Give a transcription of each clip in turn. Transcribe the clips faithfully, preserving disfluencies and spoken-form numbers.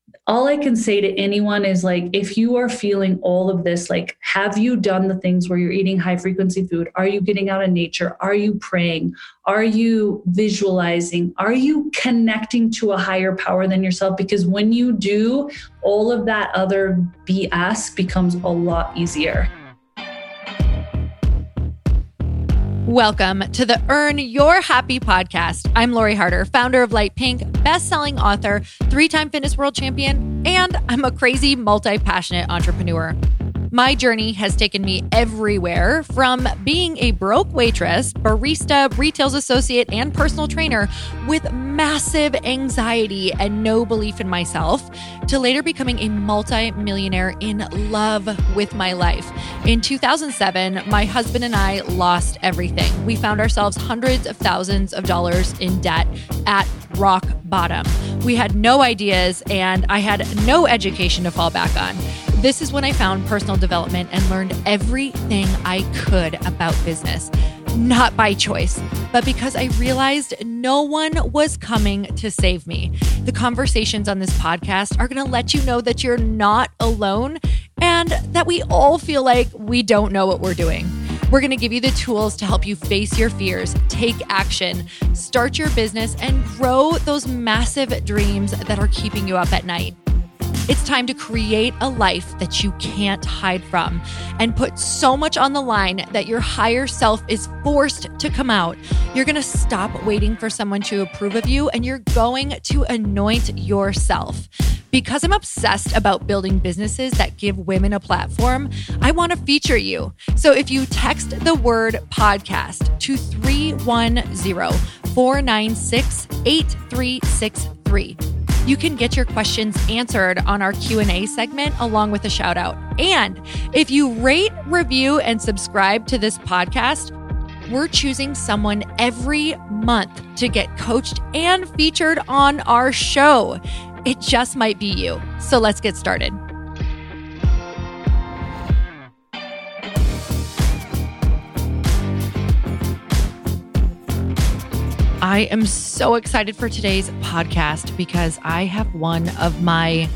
all I can say to anyone is like, if you are feeling all of this, like, have you done the things where you're eating high frequency food? Are you getting out in nature? Are you praying? Are you visualizing? Are you connecting to a higher power than yourself? Because when you do, all of that other B S becomes a lot easier. Welcome to the Earn Your Happy podcast. I'm Lori Harder, founder of Light Pink, best-selling author, three-time fitness world champion, and I'm a crazy, multi-passionate entrepreneur. My journey has taken me everywhere, from being a broke waitress, barista, retail associate, and personal trainer with massive anxiety and no belief in myself, to later becoming a multi-millionaire in love with my life. In two thousand seven, my husband and I lost everything. We found ourselves hundreds of thousands of dollars in debt at rock bottom. We had no ideas, and I had no education to fall back on. This is when I found personal development and learned everything I could about business, not by choice, but because I realized no one was coming to save me. The conversations on this podcast are going to let you know that you're not alone and that we all feel like we don't know what we're doing. We're going to give you the tools to help you face your fears, take action, start your business, and grow those massive dreams that are keeping you up at night. It's time to create a life that you can't hide from and put so much on the line that your higher self is forced to come out. You're going to stop waiting for someone to approve of you, and you're going to anoint yourself. Because I'm obsessed about building businesses that give women a platform, I want to feature you. So if you text the word podcast to three one zero, four nine six, eight three six three, you can get your questions answered on our Q and A segment along with a shout out. And if you rate, review, and subscribe to this podcast, we're choosing someone every month to get coached and featured on our show. It just might be you. So let's get started. I am so excited for today's podcast because I have one of my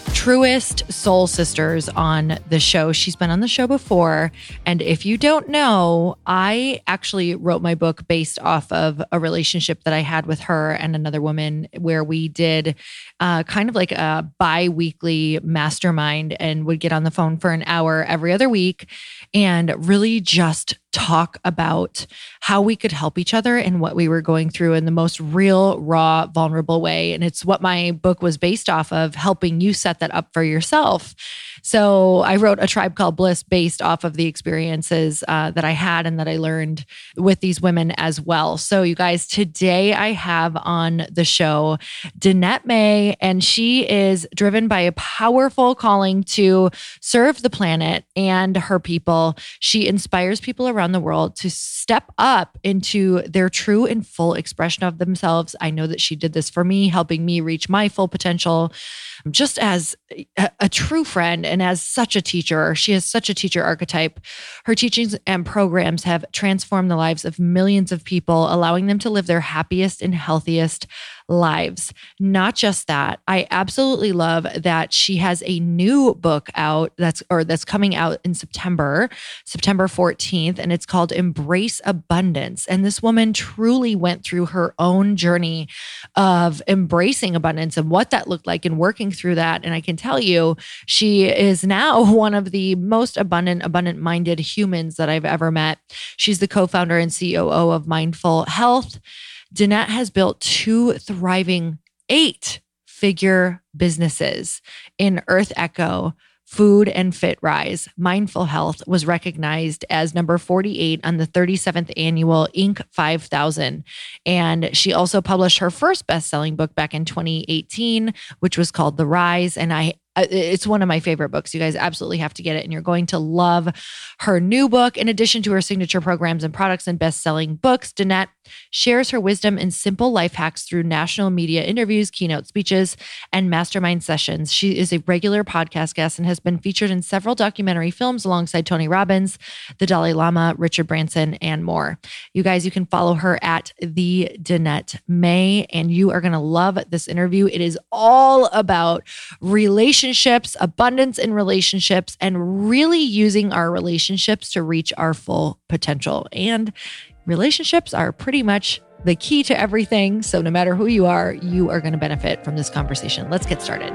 truest soul sisters on the show. She's been on the show before. And if you don't know, I actually wrote my book based off of a relationship that I had with her and another woman, where we did uh, kind of like a bi-weekly mastermind and would get on the phone for an hour every other week and really just talk about how we could help each other and what we were going through in the most real, raw, vulnerable way. And it's what my book was based off of, helping you set that up for yourself. So I wrote A Tribe Called Bliss based off of the experiences uh, that I had and that I learned with these women as well. So you guys, today I have on the show Danette May, and she is driven by a powerful calling to serve the planet and her people. She inspires people around the world to step up into their true and full expression of themselves. I know that she did this for me, helping me reach my full potential. Just as a, a true friend and as such a teacher. She has such a teacher archetype. Her teachings and programs have transformed the lives of millions of people, allowing them to live their happiest and healthiest lives. Not just that, I absolutely love that she has a new book out that's or that's coming out in September, September fourteenth, and it's called Embrace Abundance. And this woman truly went through her own journey of embracing abundance and what that looked like and working through that. And I can tell you, she is now one of the most abundant, abundant-minded humans that I've ever met. She's the co-founder and C O O of Mindful Health. Danette has built two thriving eight-figure businesses in Earth Echo, Food, and Fit Rise. Mindful Health was recognized as number forty-eight on the thirty-seventh annual Inc five thousand. And she also published her first best-selling book back in twenty eighteen, which was called The Rise. And I it's one of my favorite books. You guys absolutely have to get it, and you're going to love her new book. In addition to her signature programs and products and best-selling books, Danette shares her wisdom and simple life hacks through national media interviews, keynote speeches, and mastermind sessions. She is a regular podcast guest and has been featured in several documentary films alongside Tony Robbins, the Dalai Lama, Richard Branson, and more. You guys, you can follow her at the Danette May, and you are going to love this interview. It is all about relationships. Relationships, abundance in relationships, and really using our relationships to reach our full potential. And relationships are pretty much the key to everything. So no matter who you are, you are going to benefit from this conversation. Let's get started.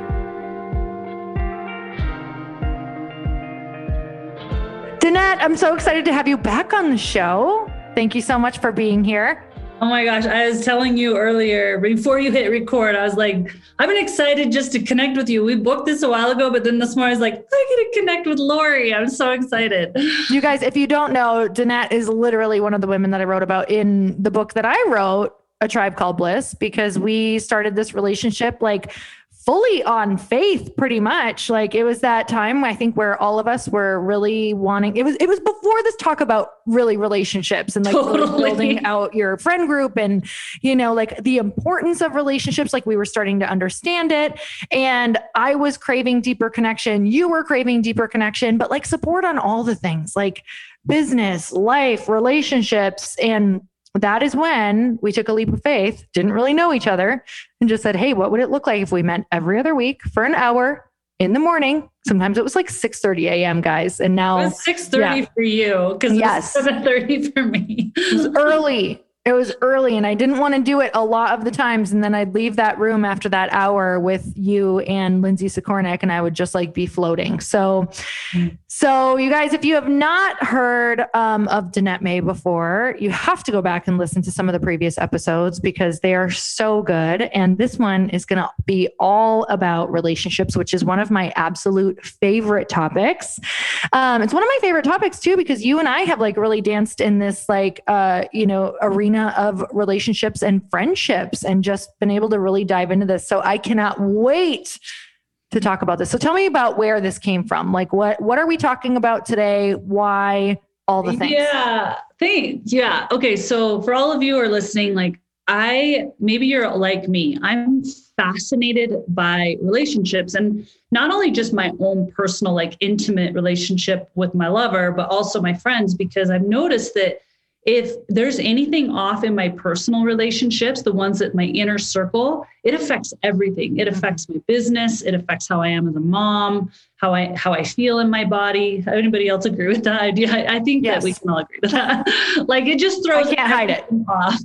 Danette, I'm so excited to have you back on the show. Thank you so much for being here. Oh my gosh, I was telling you earlier, before you hit record, I was like, I've been excited just to connect with you. We booked this a while ago, but then this morning I was like, I get to connect with Lori. I'm so excited. You guys, if you don't know, Danette is literally one of the women that I wrote about in the book that I wrote, A Tribe Called Bliss, because we started this relationship like fully on faith, pretty much. Like it was that time, I think, where all of us were really wanting, it was, it was before this talk about really relationships and like totally. really building out your friend group and, you know, like the importance of relationships. Like we were starting to understand it. And I was craving deeper connection. You were craving deeper connection, but like support on all the things like business, life, relationships. And that is when we took a leap of faith, didn't really know each other, and just said, hey, what would it look like if we met every other week for an hour in the morning? Sometimes it was like six thirty a.m., guys. And now it was six thirty yeah. for you because yes. it was seven thirty for me. It was early. It was early and I didn't want to do it a lot of the times. And then I'd leave that room after that hour with you and Lindsay Sikornik, and I would just like be floating. So, so you guys, if you have not heard um, of Danette May before, you have to go back and listen to some of the previous episodes because they are so good. And this one is going to be all about relationships, which is one of my absolute favorite topics. Um, it's one of my favorite topics too, because you and I have like really danced in this like, uh, you know, arena of relationships and friendships and just been able to really dive into this. So I cannot wait to talk about this. So tell me about where this came from. Like what, what are we talking about today? Why? All the things. Yeah. Thanks. Yeah. Okay. So for all of you who are listening, like I, maybe you're like me, I'm fascinated by relationships and not only just my own personal, like intimate relationship with my lover, but also my friends, because I've noticed that if there's anything off in my personal relationships, the ones that my inner circle, it affects everything. It affects my business. It affects how I am as a mom, how I how I feel in my body. Anybody else agree with that idea? I, I think yes. that we can all agree with that. Like it just throws I can't hide it off.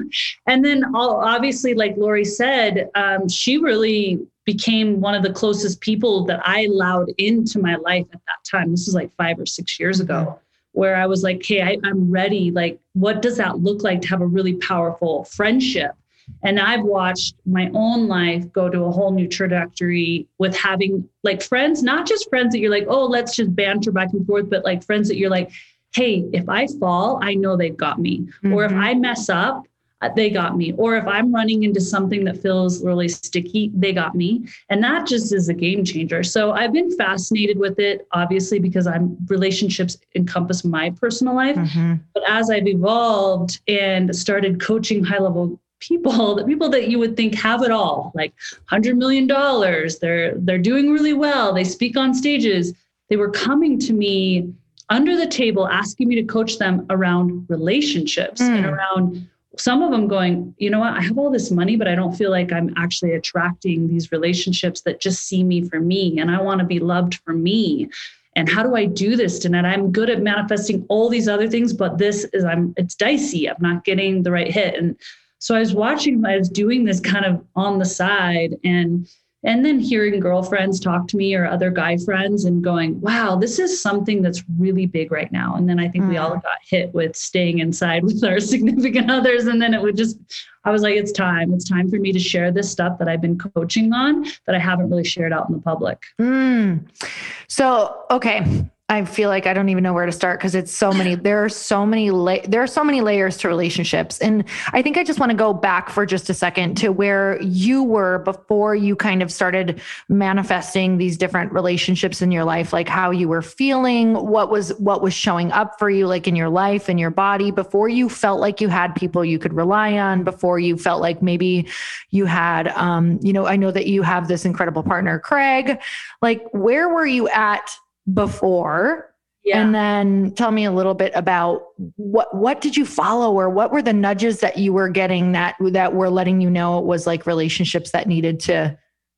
And then all, obviously, like Lori said, um, she really became one of the closest people that I allowed into my life at that time. This is like five or six years ago. Where I was like, hey, I, I'm ready. Like, what does that look like to have a really powerful friendship? And I've watched my own life go to a whole new trajectory with having like friends, not just friends that you're like, oh, let's just banter back and forth, but like friends that you're like, hey, if I fall, I know they've got me. Mm-hmm. Or if I mess up, they got me. Or if I'm running into something that feels really sticky, they got me. And that just is a game changer. So I've been fascinated with it, obviously, because I'm relationships encompass my personal life. Mm-hmm. But as I've evolved and started coaching high level people, the people that you would think have it all, like one hundred million dollars, they're, they're doing really well. They speak on stages. They were coming to me under the table, asking me to coach them around relationships mm. and around some of them going, you know what, I have all this money, but I don't feel like I'm actually attracting these relationships that just see me for me. And I want to be loved for me. And how do I do this, Danette? I'm good at manifesting all these other things, but this is, I'm, it's dicey. I'm not getting the right hit. And so I was watching, I was doing this kind of on the side and And then hearing girlfriends talk to me or other guy friends and going, wow, this is something that's really big right now. And then I think mm. we all got hit with staying inside with our significant others. And then it would just, I was like, it's time. It's time for me to share this stuff that I've been coaching on that I haven't really shared out in the public. Mm. So, okay. I feel like I don't even know where to start because it's so many, there are so many, la- there are so many layers to relationships. And I think I just want to go back for just a second to where you were before you kind of started manifesting these different relationships in your life, like how you were feeling, what was, what was showing up for you, like in your life and your body before you felt like you had people you could rely on, before you felt like maybe you had, um, you know, I know that you have this incredible partner, Craig, like where were you at before? Yeah. And then tell me a little bit about what, what did you follow or what were the nudges that you were getting that, that were letting you know it was like relationships that needed to.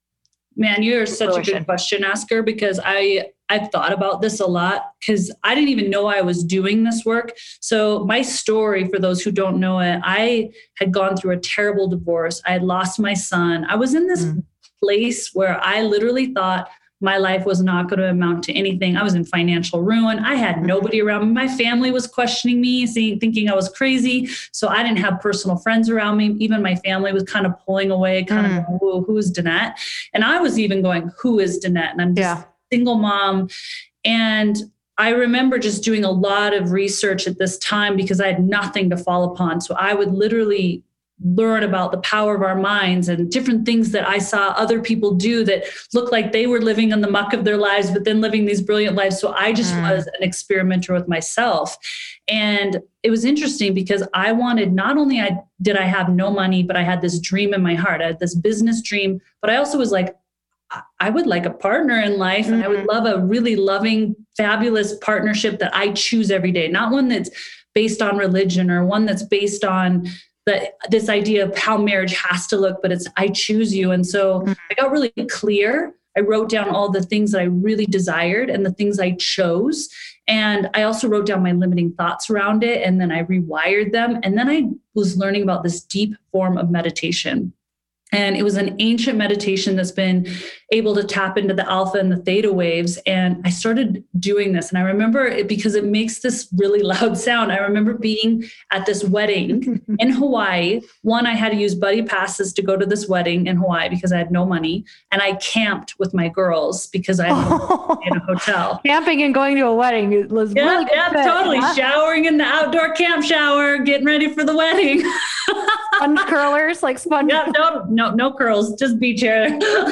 Man, you're such fruition. A good question asker because I, I've thought about this a lot because I didn't even know I was doing this work. So my story, for those who don't know it, I had gone through a terrible divorce. I had lost my son. I was in this mm. place where I literally thought my life was not going to amount to anything. I was in financial ruin. I had nobody around me. My family was questioning me, saying, thinking I was crazy. So I didn't have personal friends around me. Even my family was kind of pulling away, kind mm. of, going, who is Danette? And I was even going, who is Danette? And I'm just yeah. a single mom. And I remember just doing a lot of research at this time because I had nothing to fall upon. So I would literally learn about the power of our minds and different things that I saw other people do that looked like they were living in the muck of their lives, but then living these brilliant lives. So I just mm. was an experimenter with myself. And it was interesting because I wanted, not only I, did I have no money, but I had this dream in my heart. I had this business dream, but I also was like, I would like a partner in life and mm-hmm. I would love a really loving, fabulous partnership that I choose every day. Not one that's based on religion or one that's based on the, this idea of how marriage has to look, but it's, I choose you. And so mm-hmm. I got really clear. I wrote down all the things that I really desired and the things I chose. And I also wrote down my limiting thoughts around it. And then I rewired them. And then I was learning about this deep form of meditation. And it was an ancient meditation that's been able to tap into the alpha and the theta waves. And I started doing this. And I remember it because it makes this really loud sound. I remember being at this wedding in Hawaii. One, I had to use buddy passes to go to this wedding in Hawaii because I had no money. And I camped with my girls because I had no in a hotel. Camping and going to a wedding was yeah, really good yeah, fit, totally. Huh? Showering in the outdoor camp shower, getting ready for the wedding. Sponge curlers, like sponge. Yeah, no, no, no curls, just beach hair.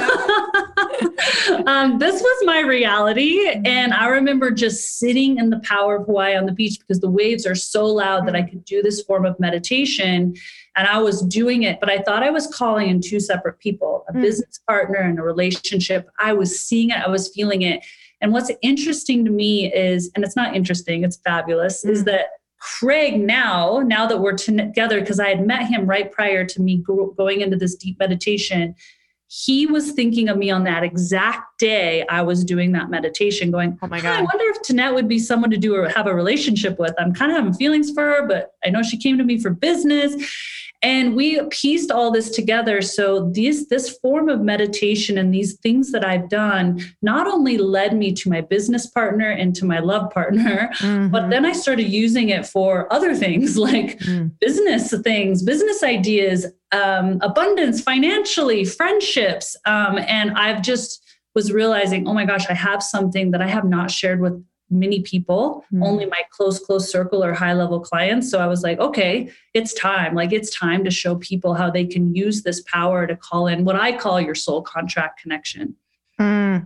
um, this was my reality. And I remember just sitting in the power of Hawaii on the beach because the waves are so loud that I could do this form of meditation. And I was doing it, but I thought I was calling in two separate people, a mm. business partner and a relationship. I was seeing it. I was feeling it. And what's interesting to me is, and it's not interesting, it's fabulous, mm. is that Craig now, now that we're together, because I had met him right prior to me go- going into this deep meditation, he was thinking of me on that exact day I was doing that meditation going, oh my God, I wonder if Danette would be someone to do or have a relationship with. I'm kind of having feelings for her, but I know she came to me for business. And we pieced all this together. So this, this form of meditation and these things that I've done not only led me to my business partner and to my love partner, mm-hmm. but then I started using it for other things like mm. business things, business ideas, um, abundance, financially, friendships. Um, and I've just was realizing, oh my gosh, I have something that I have not shared with many people, mm. only my close, close circle or high level clients. So I was like, okay, it's time. Like it's time to show people how they can use this power to call in what I call your soul contract connection. Mm.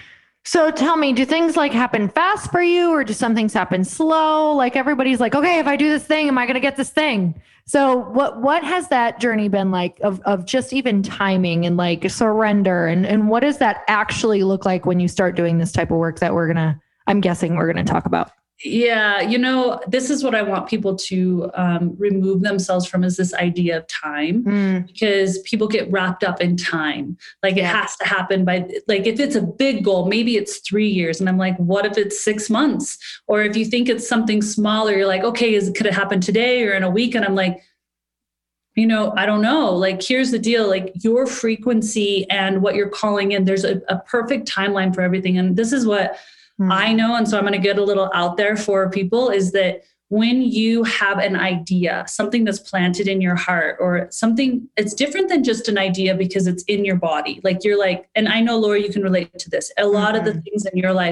So tell me, do things like happen fast for you or do some things happen slow? Like everybody's like, okay, if I do this thing, am I going to get this thing? So what, what has that journey been like of, of just even timing and like surrender? And, and what does that actually look like when you start doing this type of work that we're going to, I'm guessing we're going to talk about? Yeah. You know, this is what I want people to um, remove themselves from is this idea of time, mm. because people get wrapped up in time. Like yeah. it has to happen by, like, if it's a big goal, maybe it's three years. And I'm like, what if it's six months? Or if you think it's something smaller, you're like, okay, is, could it happen today or in a week? And I'm like, you know, I don't know. Like, here's the deal, like your frequency and what you're calling in, there's a, a perfect timeline for everything. And this is what I know. And so I'm going to get a little out there for people is that when you have an idea, something that's planted in your heart or something, it's different than just an idea because it's in your body. Like you're like, and I know, Laura, you can relate to this. A lot mm-hmm. of the things in your life,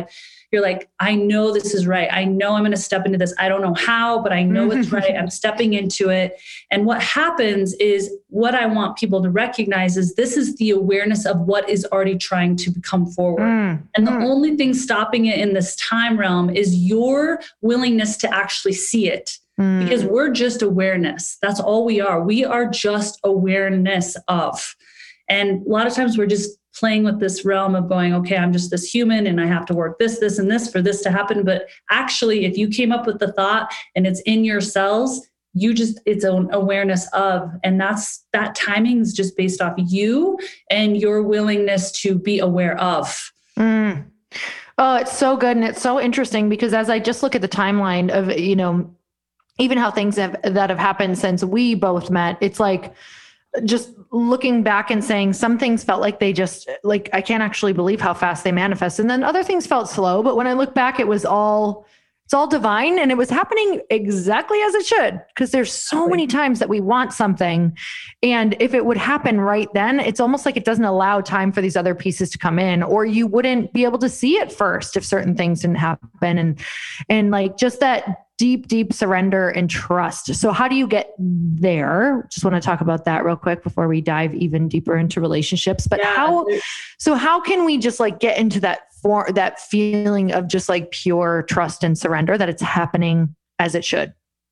you're like, I know this is right. I know I'm going to step into this. I don't know how, but I know it's right. I'm stepping into it. And what happens is what I want people to recognize is this is the awareness of what is already trying to come forward. Mm. And the mm. only thing stopping it in this time realm is your willingness to actually see it. Mm. Because we're just awareness. That's all we are. We are just awareness of. And a lot of times we're just playing with this realm of going, okay, I'm just this human and I have to work this, this, and this for this to happen. But actually, if you came up with the thought and it's in your cells, you just, it's an awareness of, and that's, that timing is just based off you and your willingness to be aware of. Mm. Oh, it's so good. And it's so interesting because as I just look at the timeline of, you know, even how things have, that have happened since we both met, it's like just looking back and saying some things felt like they just like, I can't actually believe how fast they manifest. And then other things felt slow. But when I look back, it was all, it's all divine and it was happening exactly as it should. Because there's so many times that we want something. And if it would happen right then, it's almost like it doesn't allow time for these other pieces to come in, or you wouldn't be able to see it first if certain things didn't happen. And, and like just that deep, deep surrender and trust. So how do you get there? Just want to talk about that real quick before we dive even deeper into relationships. But yeah, how, so how can we just like get into that for that feeling of just like pure trust and surrender that it's happening as it should?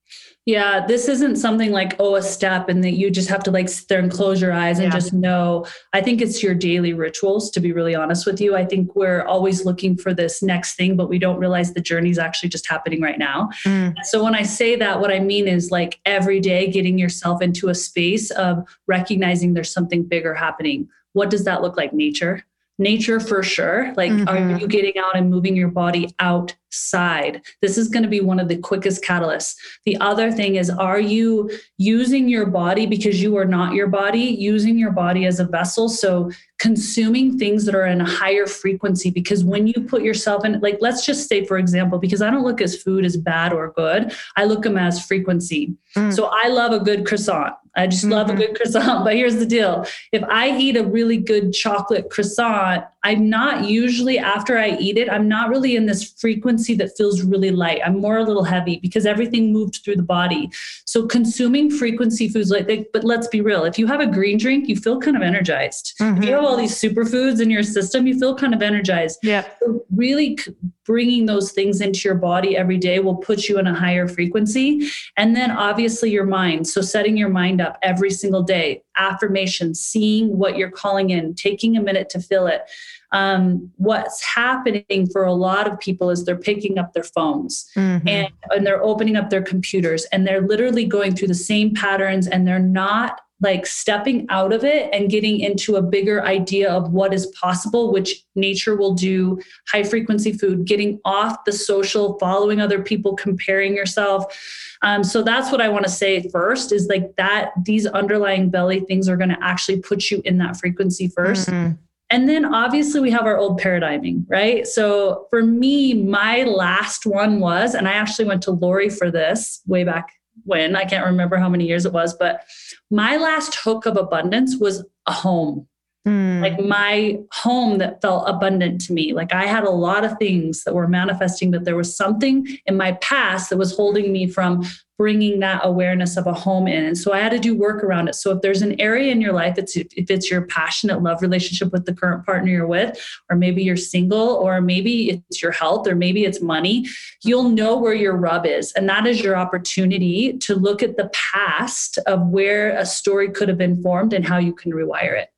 Yeah, this isn't something like, oh, a step and that you just have to like sit there and close your eyes and yeah. just know. I think it's your daily rituals, to be really honest with you. I think we're always looking for this next thing, but we don't realize the journey is actually just happening right now. Mm. So when I say that, what I mean is like every day getting yourself into a space of recognizing there's something bigger happening. What does that look like? Nature. Nature for sure. Like, mm-hmm. are you getting out and moving your body outside? This is going to be one of the quickest catalysts. The other thing is, are you using your body because you are not your body, using your body as a vessel? So consuming things that are in a higher frequency, because when you put yourself in, like, let's just say, for example, because I don't look at food as bad or good, I look them as frequency. Mm. So I love a good croissant. I just mm-hmm. love a good croissant. But here's the deal. If I eat a really good chocolate croissant, I'm not usually, after I eat it, I'm not really in this frequency that feels really light. I'm more a little heavy because everything moved through the body. So consuming frequency foods like that, but let's be real. If you have a green drink, you feel kind of energized. Mm-hmm. If you have all these superfoods in your system, you feel kind of energized. Yeah. So really bringing those things into your body every day will put you in a higher frequency. And then obviously your mind. So setting your mind up every single day, affirmation, seeing what you're calling in, taking a minute to feel it. Um, what's happening for a lot of people is they're picking up their phones mm-hmm. and, and they're opening up their computers and they're literally going through the same patterns and they're not like stepping out of it and getting into a bigger idea of what is possible, which nature will do, high frequency food, getting off the social, following other people, comparing yourself. Um, so that's what I want to say first is like that these underlying belly things are going to actually put you in that frequency first. Mm-hmm. And then obviously we have our old paradigming, right? So for me, my last one was, and I actually went to Lori for this way back when, I can't remember how many years it was, but my last hook of abundance was a home. Mm. Like my home that felt abundant to me. Like I had a lot of things that were manifesting, but there was something in my past that was holding me from bringing that awareness of a home in. And so I had to do work around it. So if there's an area in your life, it's, if it's your passionate love relationship with the current partner you're with, or maybe you're single, or maybe it's your health, or maybe it's money, you'll know where your rub is. And that is your opportunity to look at the past of where a story could have been formed and how you can rewire it.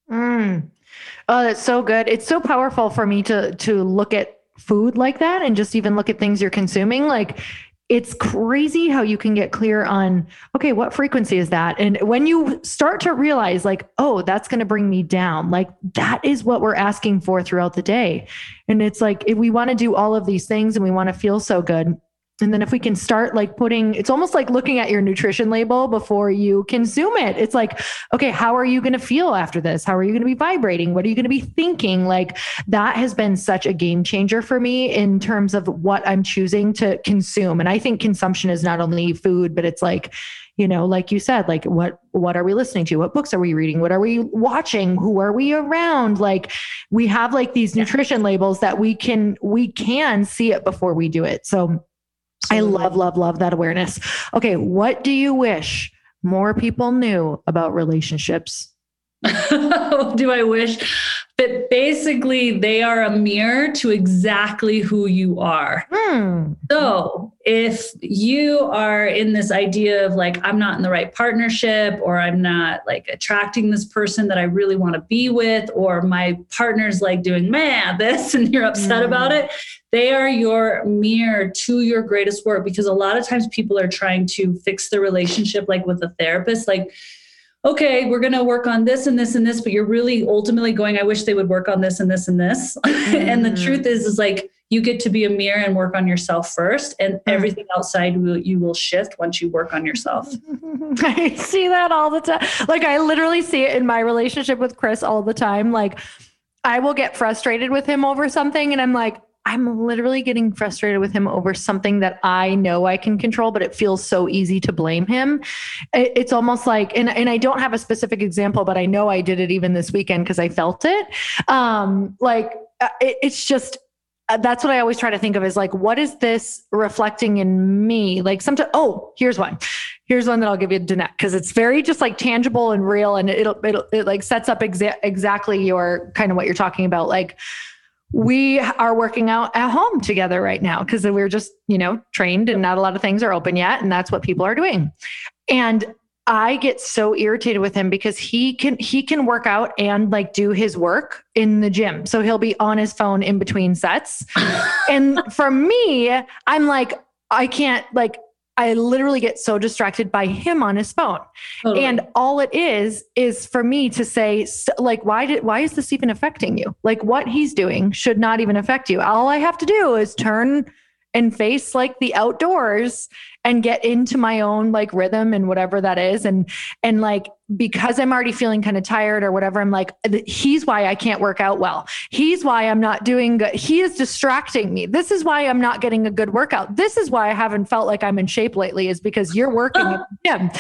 Mm. Oh, that's so good. It's so powerful for me to, to look at food like that and just even look at things you're consuming. Like, it's crazy how you can get clear on, okay, what frequency is that? And when you start to realize like, oh, that's going to bring me down, like that is what we're asking for throughout the day. And it's like, if we want to do all of these things and we want to feel so good, And then if we can start like putting, it's almost like looking at your nutrition label before you consume it. It's like, okay, how are you going to feel after this? How are you going to be vibrating? What are you going to be thinking? Like that has been such a game changer for me in terms of what I'm choosing to consume. And I think consumption is not only food, but it's like, you know, like you said, like what, what are we listening to? What books are we reading? What are we watching? Who are we around? Like we have like these nutrition labels that we can, we can see it before we do it. So I love, love, love that awareness. Okay. What do you wish more people knew about relationships? Do I wish? But basically, they are a mirror to exactly who you are. Hmm. So if you are in this idea of like, I'm not in the right partnership, or I'm not like attracting this person that I really want to be with, or my partner's like doing man this and you're upset mm. about it, they are your mirror to your greatest work. Because a lot of times people are trying to fix the relationship, like with a therapist, like, okay, we're going to work on this and this and this, but you're really ultimately going, I wish they would work on this and this and this. Mm. And the truth is, is like, you get to be a mirror and work on yourself first, and mm. everything outside will, you will shift once you work on yourself. I see that all the time. Like I literally see it in my relationship with Chris all the time. Like I will get frustrated with him over something, and I'm like, I'm literally getting frustrated with him over something that I know I can control, but it feels so easy to blame him. It's almost like, and, and I don't have a specific example, but I know I did it even this weekend because I felt it. Um, like it, it's just, that's what I always try to think of is like, what is this reflecting in me? Like sometimes, oh, here's one. Here's one that I'll give you, Danette, because it's very just like tangible and real. And it'll, it'll, it like sets up exa- exactly your kind of what you're talking about. Like, we are working out at home together right now because we're just, you know, trained and not a lot of things are open yet. And that's what people are doing. And I get so irritated with him because he can, he can work out and like do his work in the gym. So he'll be on his phone in between sets. And for me, I'm like, I can't like, I literally get so distracted by him on his phone. Totally. And all it is, is for me to say like, why did, why is this even affecting you? Like what he's doing should not even affect you. All I have to do is turn and face like the outdoors and get into my own like rhythm and whatever that is. And, and like, because I'm already feeling kind of tired or whatever, I'm like, he's why I can't work out well. He's why I'm not doing good. He is distracting me. This is why I'm not getting a good workout. This is why I haven't felt like I'm in shape lately, is because you're working at the gym.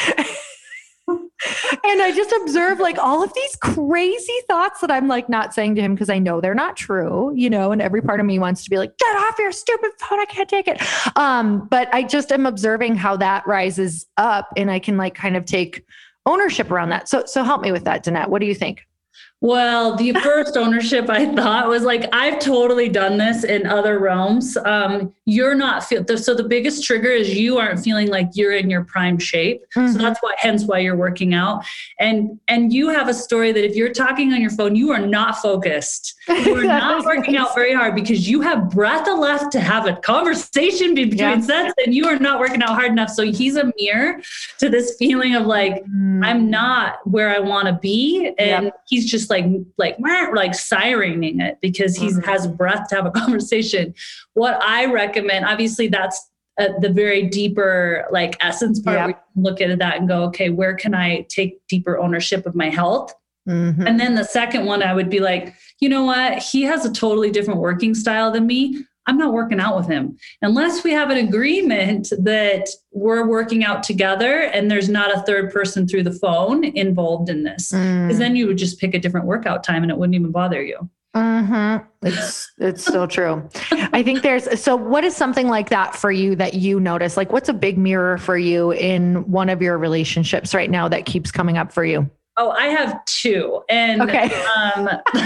And I just observe like all of these crazy thoughts that I'm like not saying to him because I know they're not true, you know, and every part of me wants to be like, get off your stupid phone. I can't take it. Um, but I just am observing how that rises up, and I can like kind of take ownership around that. So, so help me with that, Danette. What do you think? Well, the first ownership I thought was like, I've totally done this in other realms. Um, you're not feel so the biggest trigger is you aren't feeling like you're in your prime shape. Mm-hmm. So that's why, hence why you're working out. And, and you have a story that if you're talking on your phone, you are not focused. You are not working out very hard because you have breath left to have a conversation between yeah. sets, and you are not working out hard enough. So he's a mirror to this feeling of like, mm. I'm not where I want to be. And yep. he's just like, like, like sirening it because he mm-hmm. has breath to have a conversation. What I recommend, obviously that's uh, the very deeper, like essence part. Yep. Where you can look at that and go, okay, where can I take deeper ownership of my health? Mm-hmm. And then the second one, I would be like, you know what? He has a totally different working style than me. I'm not working out with him unless we have an agreement that we're working out together and there's not a third person through the phone involved in this. Mm. Because then you would just pick a different workout time and it wouldn't even bother you. Mm-hmm. It's, it's so true. I think there's, so what is something like that for you that you notice? Like what's a big mirror for you in one of your relationships right now that keeps coming up for you? Oh, I have two. And okay. um,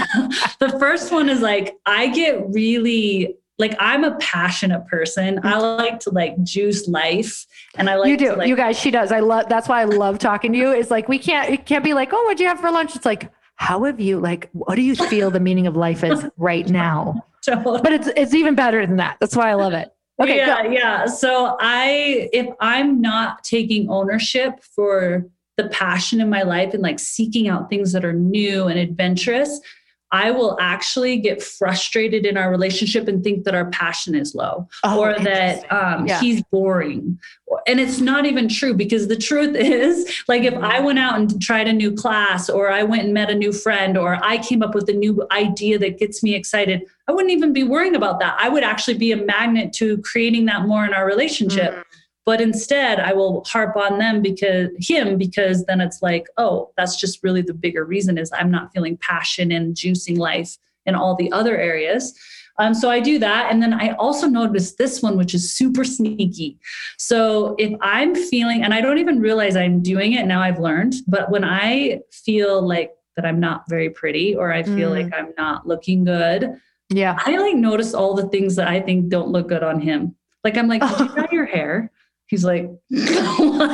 the first one is like, I get really... Like I'm a passionate person. I like to like juice life, and I like you do. To, like, you guys, she does. I love. That's why I love talking to you. Is like we can't. It can't be like, oh, what'd you have for lunch? It's like, how have you like? What do you feel the meaning of life is right now? Totally. But it's it's even better than that. That's why I love it. Okay. Yeah, go. yeah. So I, if I'm not taking ownership for the passion in my life and like seeking out things that are new and adventurous, I will actually get frustrated in our relationship and think that our passion is low oh, or that um, yeah. he's boring. And it's not even true, because the truth is, like, if I went out and tried a new class, or I went and met a new friend, or I came up with a new idea that gets me excited, I wouldn't even be worrying about that. I would actually be a magnet to creating that more in our relationship. Mm-hmm. But instead, I will harp on them because him, because then it's like, oh, that's just really the bigger reason is I'm not feeling passion and juicing life in all the other areas. Um, so I do that. And then I also noticed this one, which is super sneaky. So if I'm feeling, and I don't even realize I'm doing it now, I've learned, but when I feel like that I'm not very pretty, or I feel mm. like I'm not looking good, yeah, I like notice all the things that I think don't look good on him. Like, I'm like, did you dye your hair? He's like, what?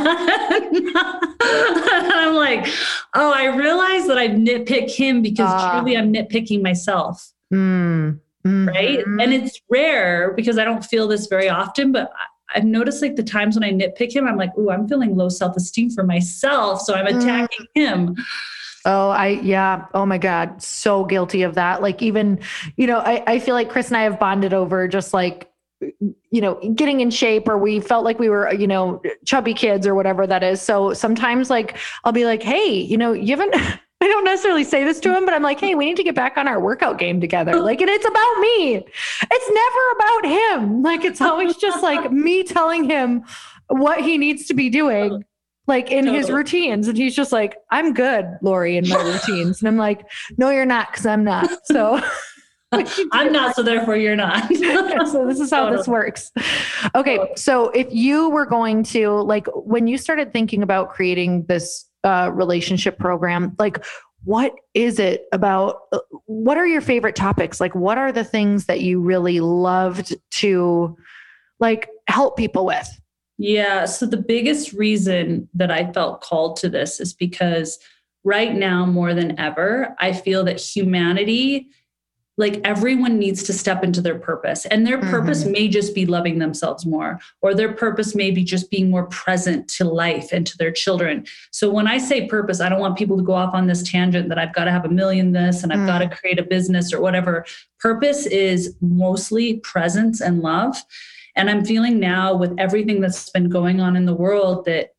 I'm like, oh, I realize that I nitpick him because uh, truly I'm nitpicking myself. Mm, mm-hmm. Right. And it's rare because I don't feel this very often, but I've noticed like the times when I nitpick him, I'm like, ooh, I'm feeling low self-esteem for myself. So I'm attacking mm. him. Oh, I, yeah. Oh my God. So guilty of that. Like, even, you know, I, I feel like Chris and I have bonded over just like, you know, getting in shape, or we felt like we were, you know, chubby kids or whatever that is. So sometimes like, I'll be like, hey, you know, you haven't, I don't necessarily say this to him, but I'm like, hey, we need to get back on our workout game together. Like, and it's about me. It's never about him. Like, it's always just like me telling him what he needs to be doing, like in totally. his routines. And he's just like, I'm good, Lori, in my routines. And I'm like, no, you're not. 'Cause I'm not. So I'm not, so therefore you're not. So this is how totally. this works. Okay. So if you were going to, like, when you started thinking about creating this uh, relationship program, like, what is it about? What are your favorite topics? Like, what are the things that you really loved to, like, help people with? Yeah. So the biggest reason that I felt called to this is because right now, more than ever, I feel that humanity, like, everyone needs to step into their purpose, and their purpose mm-hmm. may just be loving themselves more, or their purpose may be just being more present to life and to their children. So when I say purpose, I don't want people to go off on this tangent that I've got to have a million this and I've mm. got to create a business or whatever. Purpose is mostly presence and love. And I'm feeling now with everything that's been going on in the world that,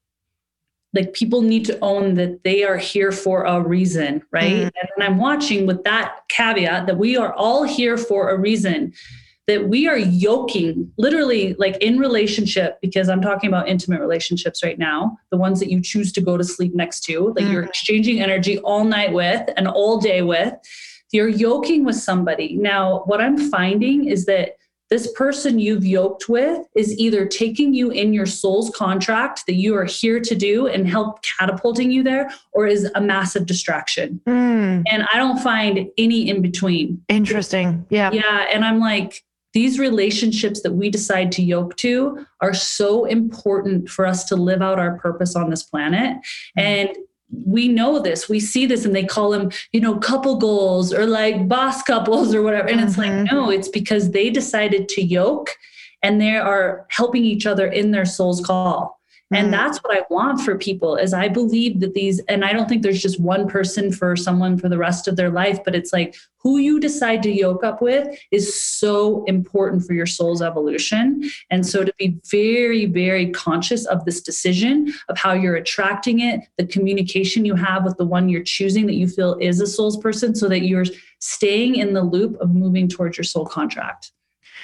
like, people need to own that they are here for a reason, right? Mm. And I'm watching with that caveat that we are all here for a reason, that we are yoking literally, like, in relationship, because I'm talking about intimate relationships right now, the ones that you choose to go to sleep next to, like mm. you're exchanging energy all night with and all day with, you're yoking with somebody. Now, what I'm finding is that this person you've yoked with is either taking you in your soul's contract that you are here to do and help catapulting you there, or is a massive distraction. Mm. And I don't find any in between. Interesting. Yeah. Yeah. And I'm like, these relationships that we decide to yoke to are so important for us to live out our purpose on this planet. Mm. And we know this, we see this, and they call them, you know, couple goals or like boss couples or whatever. And mm-hmm. it's like, no, it's because they decided to yoke and they are helping each other in their soul's call. And mm-hmm. that's what I want for people, is I believe that these, and I don't think there's just one person for someone for the rest of their life, but it's like who you decide to yoke up with is so important for your soul's evolution. And so to be very, very conscious of this decision of how you're attracting it, the communication you have with the one you're choosing that you feel is a soul's person, so that you're staying in the loop of moving towards your soul contract.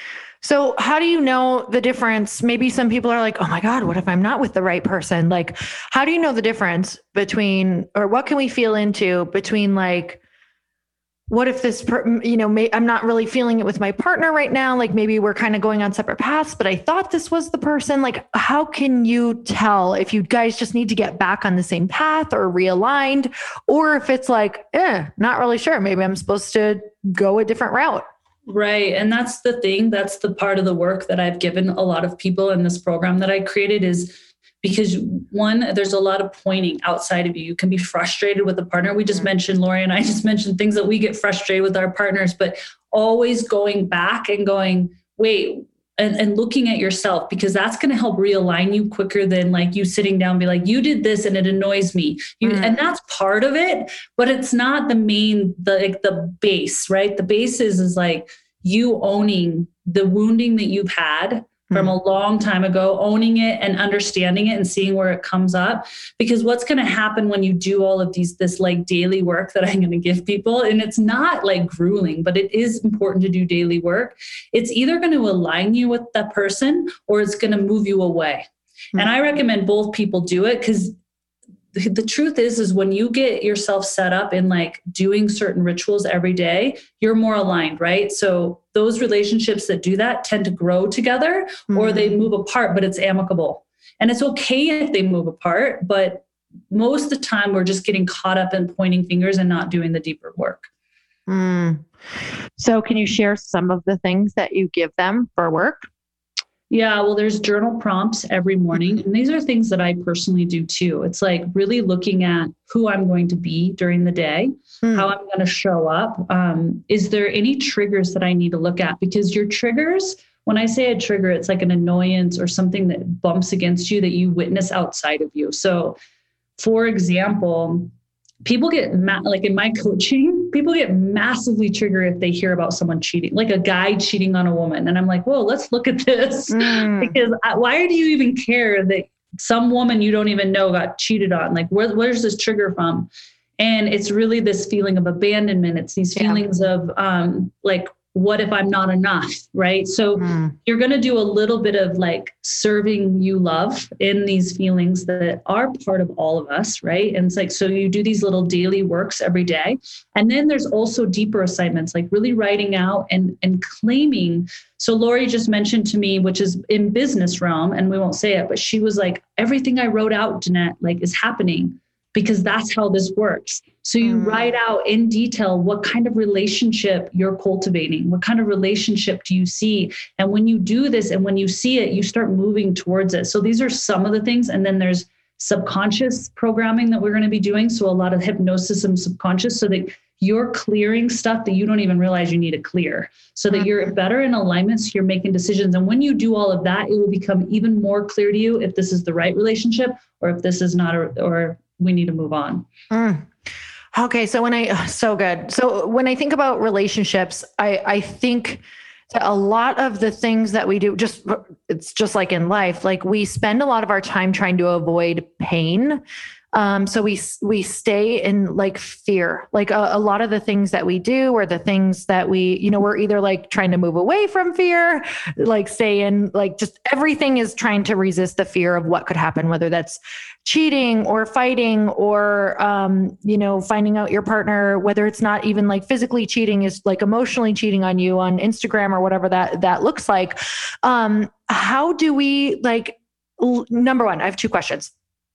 So how do you know the difference? Maybe some people are like, oh my God, what if I'm not with the right person? Like, how do you know the difference between, or what can we feel into between, like, what if this, per, you know, may, I'm not really feeling it with my partner right now. Like, maybe we're kind of going on separate paths, but I thought this was the person. Like, how can you tell if you guys just need to get back on the same path or realigned, or if it's like, eh, not really sure. Maybe I'm supposed to go a different route. Right. And that's the thing. That's the part of the work that I've given a lot of people in this program that I created, is because, one, there's a lot of pointing outside of you. You can be frustrated with a partner. We just mm-hmm. mentioned, Lori and I just mentioned things that we get frustrated with our partners, but always going back and going, wait, and, and looking at yourself, because that's going to help realign you quicker than like you sitting down and be like, you did this and it annoys me. You, mm. And that's part of it, but it's not the main, the, like the base, right? The base is, is like you owning the wounding that you've had from a long time ago, owning it and understanding it and seeing where it comes up. Because what's going to happen when you do all of these, this like daily work that I'm going to give people, and it's not like grueling, but it is important to do daily work. It's either going to align you with that person or it's going to move you away. Mm-hmm. And I recommend both people do it, because the truth is, is when you get yourself set up in like doing certain rituals every day, you're more aligned, right? So those relationships that do that tend to grow together, mm-hmm. or they move apart, but it's amicable. And it's okay if they move apart, but most of the time we're just getting caught up in pointing fingers and not doing the deeper work. Mm. So can you share some of the things that you give them for work? Yeah, well, there's journal prompts every morning. And these are things that I personally do too. It's like really looking at who I'm going to be during the day, mm. how I'm going to show up. Um, is there any triggers that I need to look at? Because your triggers, when I say a trigger, it's like an annoyance or something that bumps against you that you witness outside of you. So for example, people get ma- like in my coaching, people get massively triggered if they hear about someone cheating, like a guy cheating on a woman. And I'm like, whoa, let's look at this. Mm. Because I, why do you even care that some woman you don't even know got cheated on? Like, where, where's this trigger from? And it's really this feeling of abandonment. It's these feelings yeah. of um, like, what if I'm not enough? Right. So mm. you're going to do a little bit of like serving you love in these feelings that are part of all of us. Right. And it's like, so you do these little daily works every day. And then there's also deeper assignments, like really writing out and, and claiming. So Lori just mentioned to me, which is in business realm, and we won't say it, but she was like, everything I wrote out, Jeanette, like is happening, because that's how this works. So you mm. write out in detail what kind of relationship you're cultivating, what kind of relationship do you see? And when you do this and when you see it, you start moving towards it. So these are some of the things. And then there's subconscious programming that we're going to be doing. So a lot of hypnosis and subconscious, so that you're clearing stuff that you don't even realize you need to clear, so that mm. you're better in alignment. So you're making decisions. And when you do all of that, it will become even more clear to you if this is the right relationship or if this is not, a, or we need to move on. Mm. Okay. So when I, so good. So when I think about relationships, I, I think that a lot of the things that we do, just, it's just like in life, like we spend a lot of our time trying to avoid pain. Um, so we, we stay in like fear, like a, a lot of the things that we do, or the things that we, you know, we're either like trying to move away from fear, like stay in, like just everything is trying to resist the fear of what could happen, whether that's cheating or fighting or, um, you know, finding out your partner, whether it's not even like physically cheating, is like emotionally cheating on you on Instagram or whatever that, that looks like. Um, how do we like, l- number one, I have two questions.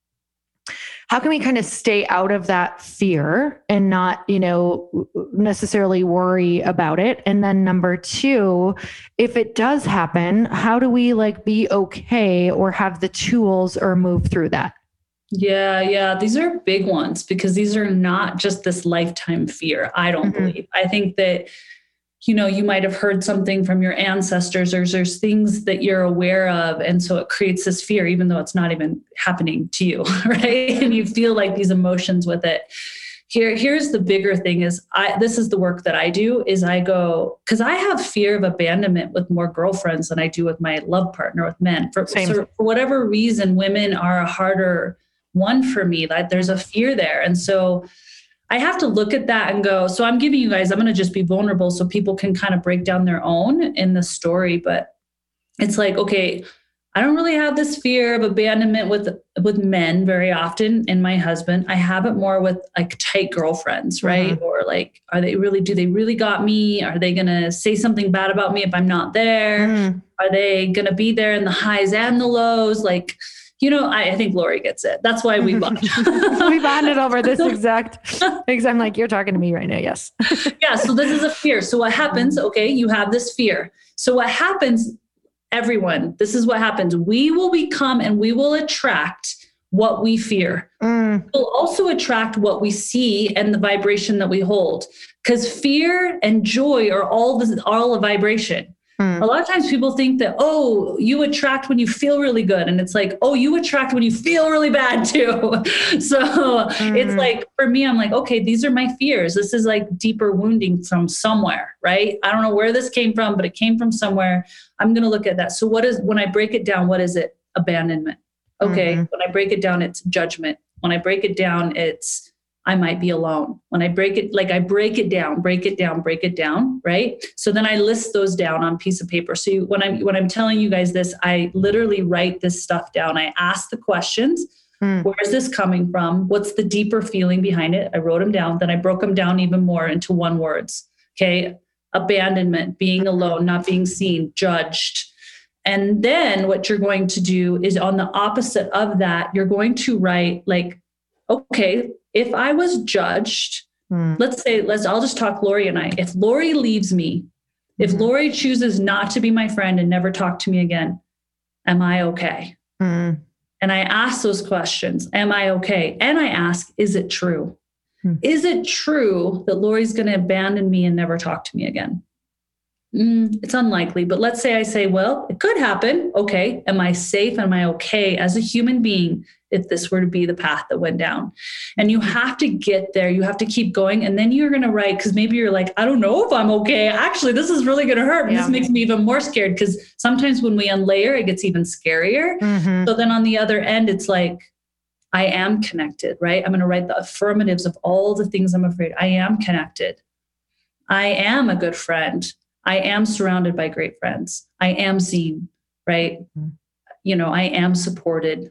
How can we kind of stay out of that fear and not, you know, necessarily worry about it? And then number two, if it does happen, how do we like be okay or have the tools or move through that? Yeah, yeah. These are big ones, because these are not just this lifetime fear. I don't mm-hmm. believe. I think that, you know, you might have heard something from your ancestors, or there's things that you're aware of. And so it creates this fear, even though it's not even happening to you, right? And you feel like these emotions with it. Here, here's the bigger thing is I, this is the work that I do is I go, cause I have fear of abandonment with more girlfriends than I do with my love partner with men. For, so for whatever reason, women are a harder one for me. That there's a fear there. And so I have to look at that and go, so I'm giving you guys, I'm going to just be vulnerable so people can kind of break down their own in the story. But it's like, okay, I don't really have this fear of abandonment with, with men very often in my husband. I have it more with like tight girlfriends, right? Mm-hmm. Or like, are they really, do they really got me? Are they going to say something bad about me if I'm not there? Mm-hmm. Are they going to be there in the highs and the lows? Like, you know, I, I think Lori gets it. That's why we bond. we bonded over this exact, because I'm like, you're talking to me right now. Yes. Yeah. So this is a fear. So what happens? Okay. You have this fear. So what happens, everyone, this is what happens. We will become and we will attract what we fear. Mm. We'll also attract what we see and the vibration that we hold, because fear and joy are all, this, all a vibration. Mm. A lot of times people think that, oh, you attract when you feel really good. And it's like, oh, you attract when you feel really bad too. So mm. it's like, for me, I'm like, okay, these are my fears. This is like deeper wounding from somewhere, right? I don't know where this came from, but it came from somewhere. I'm going to look at that. So what is, when I break it down, what is it? Abandonment. Okay. Mm-hmm. When I break it down, it's judgment. When I break it down, it's, I might be alone. When I break it, like I break it down, break it down, break it down, right? So then I list those down on a piece of paper. So you, when I'm when I'm telling you guys this, I literally write this stuff down. I ask the questions. Mm. Where is this coming from? What's the deeper feeling behind it? I wrote them down. Then I broke them down even more into one words. Okay. Abandonment, being alone, not being seen, judged. And then what you're going to do is on the opposite of that, you're going to write like, okay, if I was judged, mm. let's say, let's, I'll just talk Lori and I. If Lori leaves me, if mm. Lori chooses not to be my friend and never talk to me again, am I okay? Mm. And I ask those questions. Am I okay? And I ask, is it true? Mm. Is it true that Lori's going to abandon me and never talk to me again? Mm, it's unlikely, but let's say I say, well, it could happen. Okay. Am I safe? Am I okay as a human being if this were to be the path that went down? And you have to get there. You have to keep going. And then you're going to write, because maybe you're like, I don't know if I'm okay. Actually, this is really going to hurt. Yeah. This makes me even more scared, because sometimes when we unlayer, it gets even scarier. Mm-hmm. So then on the other end, it's like, I am connected, right? I'm going to write the affirmatives of all the things I'm afraid. I am connected. I am a good friend. I am surrounded by great friends. I am seen, right? Mm-hmm. You know, I am supported.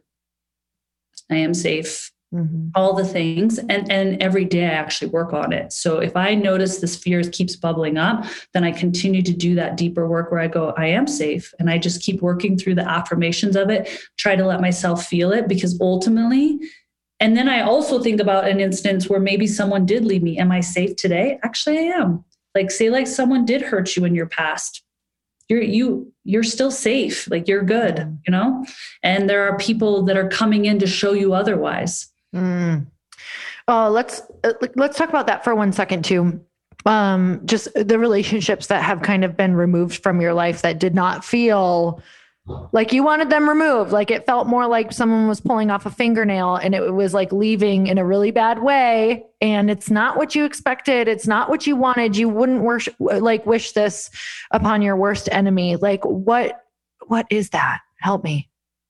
I am safe, mm-hmm. all the things. And, and every day I actually work on it. So if I notice this fear keeps bubbling up, then I continue to do that deeper work where I go, I am safe. And I just keep working through the affirmations of it, try to let myself feel it, because ultimately, and then I also think about an instance where maybe someone did leave me. Am I safe today? Actually, I am. Like, say like someone did hurt you in your past. You're, you, you're still safe. Like, you're good, mm. you know, and there are people that are coming in to show you otherwise. Mm. Oh, let's, let's talk about that for one second too. Um, just the relationships that have kind of been removed from your life that did not feel like you wanted them removed. Like, it felt more like someone was pulling off a fingernail and it was like leaving in a really bad way. And it's not what you expected. It's not what you wanted. You wouldn't wish, like wish this upon your worst enemy. Like, what, what is that? Help me.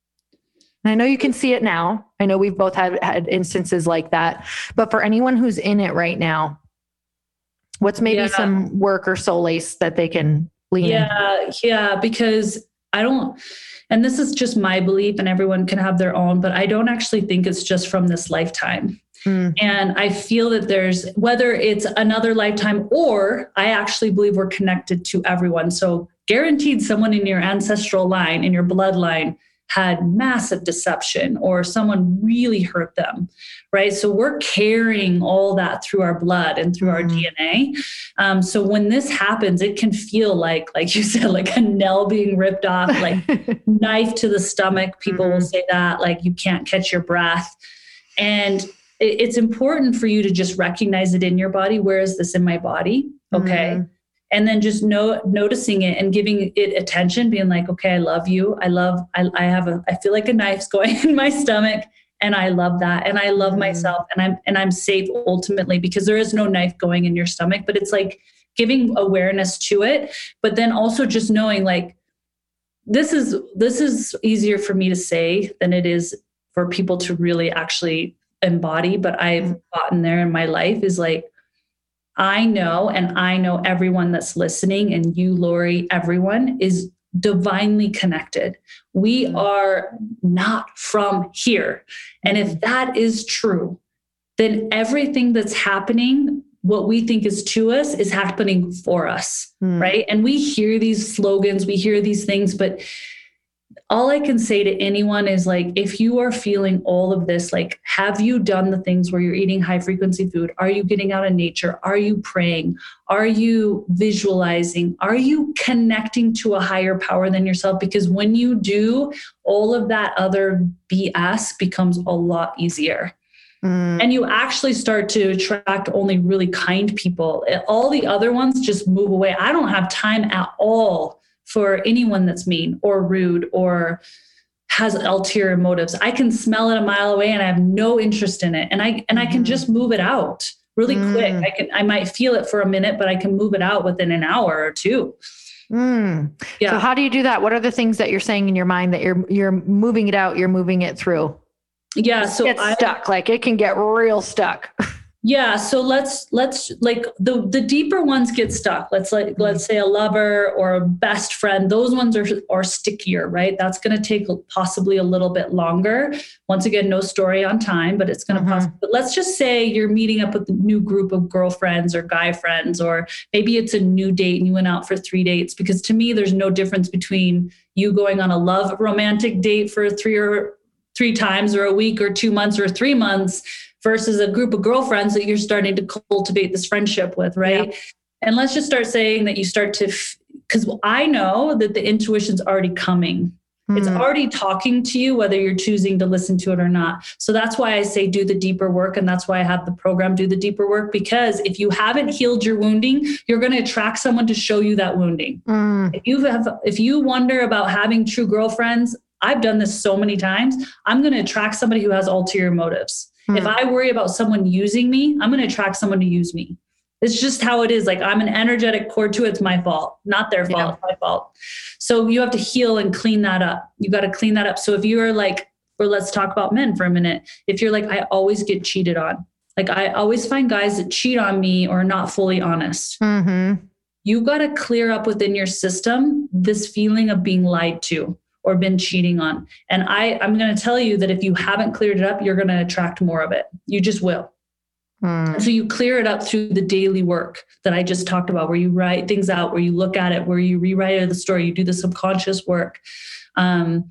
And I know you can see it now. I know we've both had, had instances like that, but for anyone who's in it right now, what's maybe yeah. some work or solace that they can lean yeah, in? Yeah, because I don't, and this is just my belief and everyone can have their own, but I don't actually think it's just from this lifetime. Mm. And I feel that there's, whether it's another lifetime or I actually believe we're connected to everyone. So guaranteed someone in your ancestral line, in your bloodline, had massive deception or someone really hurt them, right? So we're carrying all that through our blood and through mm-hmm. our D N A. Um, so when this happens, it can feel like, like you said, like a nail being ripped off, like knife to the stomach. People mm-hmm. will say that, like you can't catch your breath. And it, it's important for you to just recognize it in your body. Where is this in my body? Okay. Mm-hmm. And then just know, noticing it and giving it attention, being like, okay, I love you. I love, I, I have a, I feel like a knife's going in my stomach and I love that. And I love mm-hmm. myself and I'm, and I'm safe ultimately, because there is no knife going in your stomach, but it's like giving awareness to it. But then also just knowing like, this is, this is easier for me to say than it is for people to really actually embody. But I've mm-hmm. gotten there in my life is like, I know, and I know everyone that's listening, and you, Lori, everyone is divinely connected. We mm-hmm. are not from here. And if that is true, then everything that's happening, what we think is to us, is happening for us, mm-hmm. right? And we hear these slogans, we hear these things, but all I can say to anyone is like, if you are feeling all of this, like, have you done the things where you're eating high frequency food? Are you getting out in nature? Are you praying? Are you visualizing? Are you connecting to a higher power than yourself? Because when you do, all of that other B S becomes a lot easier. Mm. And you actually start to attract only really kind people. All the other ones just move away. I don't have time at all for anyone that's mean or rude or has ulterior motives. I can smell it a mile away and I have no interest in it. And I, and mm-hmm. I can just move it out really mm. quick. I can, I might feel it for a minute, but I can move it out within an hour or two. Mm. Yeah. So how do you do that? What are the things that you're saying in your mind that you're, you're moving it out, you're moving it through? Yeah. So it's stuck. Like it can get real stuck. Yeah. So let's, let's like the, the deeper ones get stuck. Let's like, mm-hmm. let's say a lover or a best friend. Those ones are, are stickier, right? That's going to take possibly a little bit longer. Once again, no story on time, but it's going to, mm-hmm. possibly, but let's just say you're meeting up with a new group of girlfriends or guy friends, or maybe it's a new date and you went out for three dates, because to me, there's no difference between you going on a love romantic date for three or three times or a week or two months or three months versus a group of girlfriends that you're starting to cultivate this friendship with, right? Yeah. And let's just start saying that you start to, because f- I know that the intuition's already coming. Mm. It's already talking to you, whether you're choosing to listen to it or not. So that's why I say do the deeper work. And that's why I have the program Do the Deeper Work, because if you haven't healed your wounding, you're going to attract someone to show you that wounding. Mm. If you have, if you wonder about having true girlfriends, I've done this so many times, I'm going to attract somebody who has ulterior motives. Hmm. If I worry about someone using me, I'm going to attract someone to use me. It's just how it is. Like I'm an energetic cord to it. It's my fault, not their fault. Yeah. It's my fault. So you have to heal and clean that up. You got to clean that up. So if you're like, or let's talk about men for a minute. If you're like, I always get cheated on. Like I always find guys that cheat on me or are not fully honest. Mm-hmm. You got to clear up within your system this feeling of being lied to or been cheating on. And I, I'm going to tell you that if you haven't cleared it up, you're going to attract more of it. You just will. Mm. So you clear it up through the daily work that I just talked about, where you write things out, where you look at it, where you rewrite the story, you do the subconscious work. Um,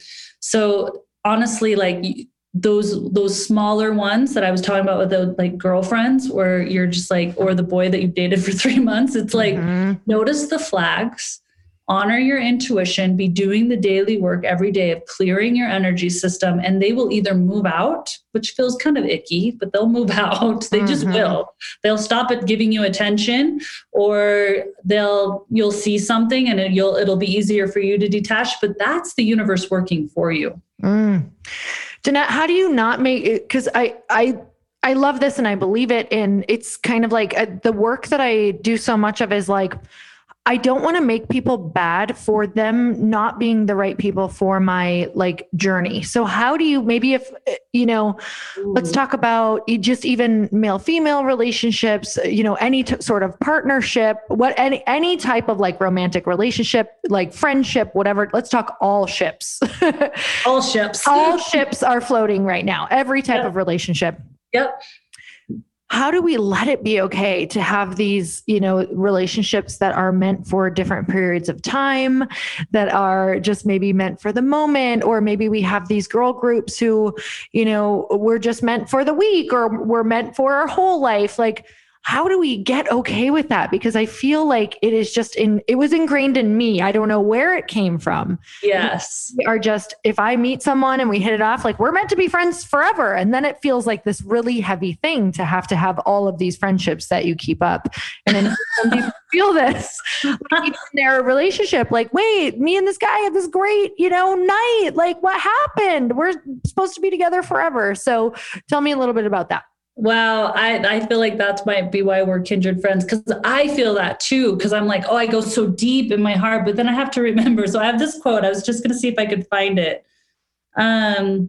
so honestly, like those, those smaller ones that I was talking about with the like girlfriends, where you're just like, or the boy that you've dated for three months, it's like, mm-hmm. notice the flags. Honor your intuition, be doing the daily work every day of clearing your energy system, and they will either move out, which feels kind of icky, but they'll move out. They mm-hmm. just will. They'll stop at giving you attention, or they'll, you'll see something and it, you'll, it'll be easier for you to detach, but that's the universe working for you. Mm. Danette, how do you not make it? Cause I, I, I love this and I believe it. And it's kind of like uh, the work that I do so much of is like, I don't want to make people bad for them not being the right people for my like journey. So how do you, maybe if, you know, Ooh. Let's talk about just even male female relationships, you know, any t- sort of partnership, what, any, any type of like romantic relationship, like friendship, whatever. Let's talk all ships. all ships. All ships are floating right now. Every type yep. of relationship. Yep. How do we let it be okay to have these, you know, relationships that are meant for different periods of time, that are just maybe meant for the moment, or maybe we have these girl groups who, you know, we're just meant for the week or we're meant for our whole life. Like, how do we get okay with that? Because I feel like it is just in, it was ingrained in me. I don't know where it came from. Yes. We are just, if I meet someone and we hit it off, like we're meant to be friends forever. And then it feels like this really heavy thing to have to have all of these friendships that you keep up. And then some people feel this like in their relationship, like, wait, me and this guy had this great, you know, night. Like what happened? We're supposed to be together forever. So tell me a little bit about that. Wow. I, I feel like that might be why we're kindred friends. Cause I feel that too. Cause I'm like, oh, I go so deep in my heart, but then I have to remember. So I have this quote. I was just going to see if I could find it. Um,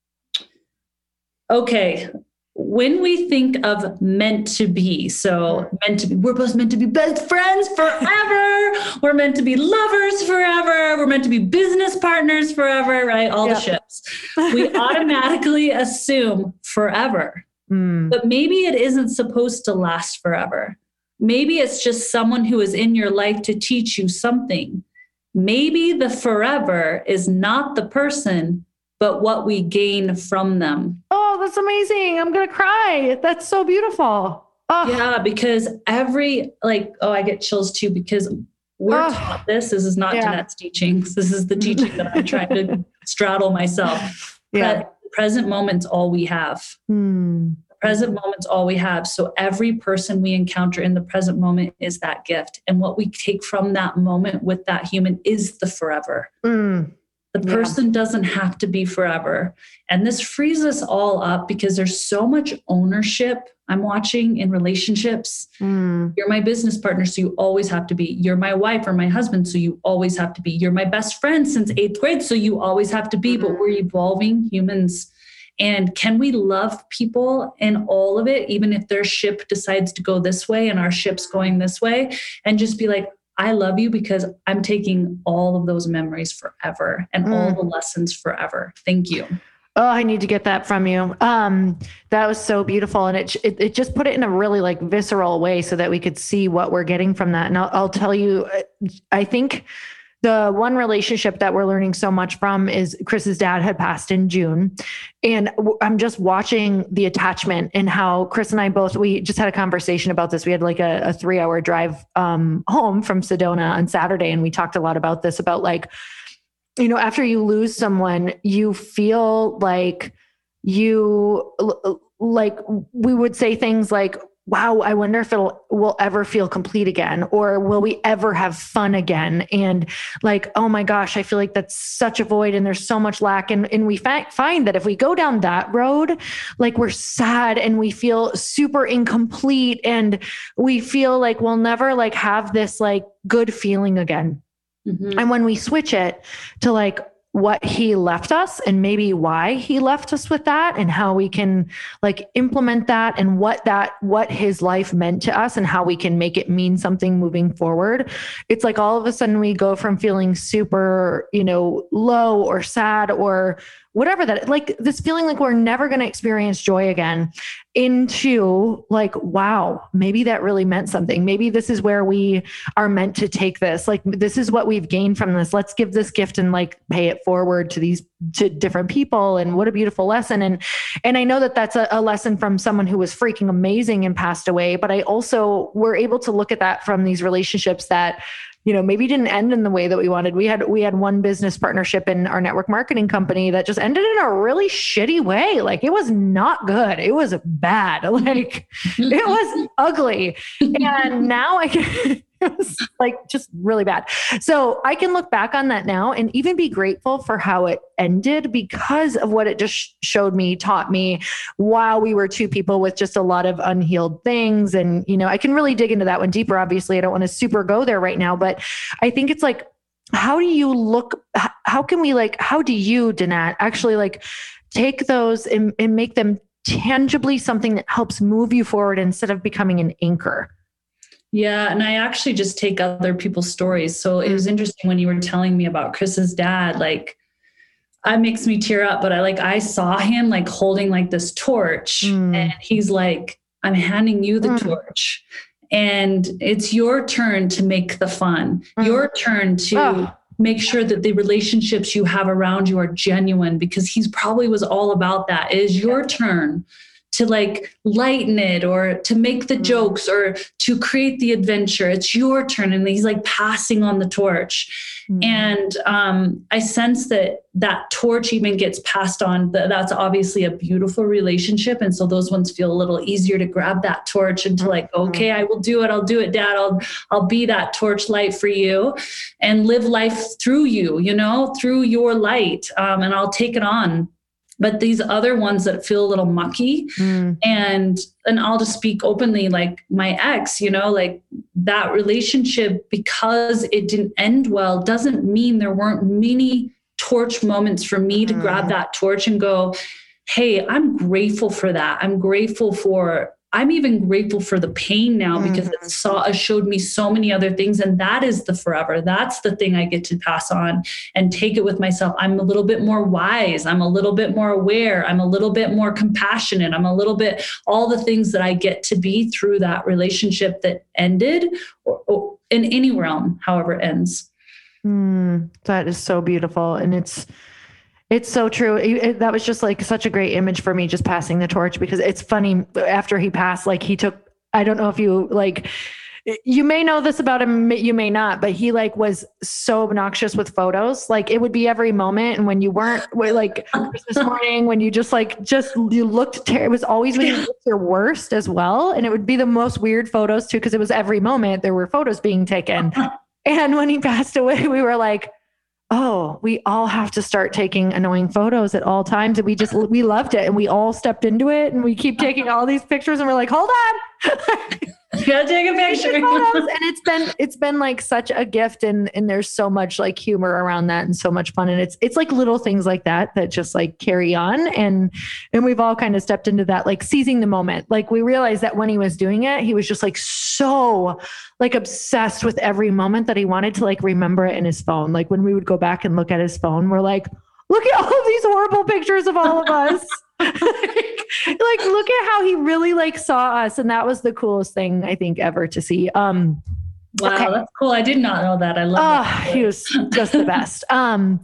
okay. When we think of meant to be, so meant to be, we're both meant to be best friends forever. We're meant to be lovers forever. We're meant to be business partners forever, right? All yep. the ships. We automatically assume forever. Mm. But maybe it isn't supposed to last forever. Maybe it's just someone who is in your life to teach you something. Maybe the forever is not the person, but what we gain from them. Oh, that's amazing. I'm going to cry. That's so beautiful. Oh. Yeah, because every, like, oh, I get chills too, because we're oh. taught this. This is not yeah. Danette's teachings. This is the teaching that I'm trying to straddle myself. Yeah. But present moment's all we have. Hmm. Present moment's all we have. So every person we encounter in the present moment is that gift. And what we take from that moment with that human is the forever. Mm. The person yeah. doesn't have to be forever. And this frees us all up because there's so much ownership I'm watching in relationships. Mm. You're my business partner, so you always have to be. You're my wife or my husband, so you always have to be. You're my best friend since eighth grade, so you always have to be. Mm. But we're evolving humans. And can we love people in all of it, even if their ship decides to go this way and our ship's going this way, and just be like, I love you because I'm taking all of those memories forever and mm. all the lessons forever. Thank you. Oh, I need to get that from you. Um, that was so beautiful. And it, it, it just put it in a really like visceral way so that we could see what we're getting from that. And I'll, I'll tell you, I think the one relationship that we're learning so much from is Chris's dad had passed in June. And I'm just watching the attachment and how Chris and I both, we just had a conversation about this. We had like a, a three hour drive um, home from Sedona on Saturday. And we talked a lot about this, about like, you know, after you lose someone, you feel like you, like we would say things like, wow, I wonder if it'll, will ever feel complete again, or will we ever have fun again? And like, oh my gosh, I feel like that's such a void and there's so much lack. And, and we fa- find that if we go down that road, like we're sad and we feel super incomplete and we feel like we'll never like have this like good feeling again. Mm-hmm. And when we switch it to like what he left us and maybe why he left us with that and how we can like implement that and what that, what his life meant to us and how we can make it mean something moving forward. It's like all of a sudden we go from feeling super, you know, low or sad or whatever that, like this feeling like we're never going to experience joy again, into like, wow, maybe that really meant something. Maybe this is where we are meant to take this. Like, this is what we've gained from this. Let's give this gift and like pay it forward to these, to different people. And what a beautiful lesson. And, and I know that that's a, a lesson from someone who was freaking amazing and passed away. But I also were able to look at that from these relationships that, you know, maybe didn't end in the way that we wanted. We had, we had one business partnership in our network marketing company that just ended in a really shitty way. Like it was not good. It was bad. Like it was ugly. And now I can, it was like just really bad. So I can look back on that now and even be grateful for how it ended because of what it just showed me, taught me while we were two people with just a lot of unhealed things. And, you know, I can really dig into that one deeper. Obviously, I don't want to super go there right now, but I think it's like, how do you look, how can we like, how do you, Danette, actually like take those and, and make them tangibly something that helps move you forward instead of becoming an anchor? Yeah. And I actually just take other people's stories. So it was interesting when you were telling me about Chris's dad, like it makes me tear up, but I like, I saw him like holding like this torch mm. and he's like, I'm handing you the mm. torch and it's your turn to make the fun, mm. your turn to oh. make sure that the relationships you have around you are genuine, because he's probably was all about that. It is your turn to like lighten it or to make the jokes or to create the adventure. It's your turn. And he's like passing on the torch. Mm. And um, I sense that that torch even gets passed on. That's obviously a beautiful relationship. And so those ones feel a little easier to grab that torch and to like, okay, I will do it. I'll do it, Dad. I'll, I'll be that torch light for you and live life through you, you know, through your light. Um, and I'll take it on. But these other ones that feel a little mucky mm. and, and I'll just speak openly, like my ex, you know, like that relationship, because it didn't end well, doesn't mean there weren't many torch moments for me to mm. grab that torch and go, hey, I'm grateful for that. I'm grateful for, I'm even grateful for the pain now because mm-hmm. it saw, it showed me so many other things. And that is the forever. That's the thing I get to pass on and take it with myself. I'm a little bit more wise. I'm a little bit more aware. I'm a little bit more compassionate. I'm a little bit, all the things that I get to be through that relationship that ended or, or in any realm, however it ends. Mm, that is so beautiful. And it's, It's so true. It, it, that was just like such a great image for me, just passing the torch, because it's funny after he passed, like he took, I don't know if you like, you may know this about him, you may not, but he like was so obnoxious with photos. Like it would be every moment. And when you weren't like Christmas morning, when you just like, just you looked, ter- it was always when you looked your worst as well. And it would be the most weird photos too, because it was every moment there were photos being taken. And when he passed away, we were like, oh, we all have to start taking annoying photos at all times. And we just, we loved it. And we all stepped into it and we keep taking all these pictures and we're like, hold on. You gotta take a picture. And it's been, it's been like such a gift. And, and there's so much like humor around that and so much fun. And it's, it's like little things like that, that just like carry on. And, and we've all kind of stepped into that, like seizing the moment. Like we realized that when he was doing it, he was just like, so like obsessed with every moment that he wanted to like remember it in his phone. Like when we would go back and look at his phone, we're like, look at all of these horrible pictures of all of us. like, like, look at how he really like saw us. And that was the coolest thing I think ever to see. Um, wow, okay. That's cool. I did not know that. I love oh, that. He was just the best. Um,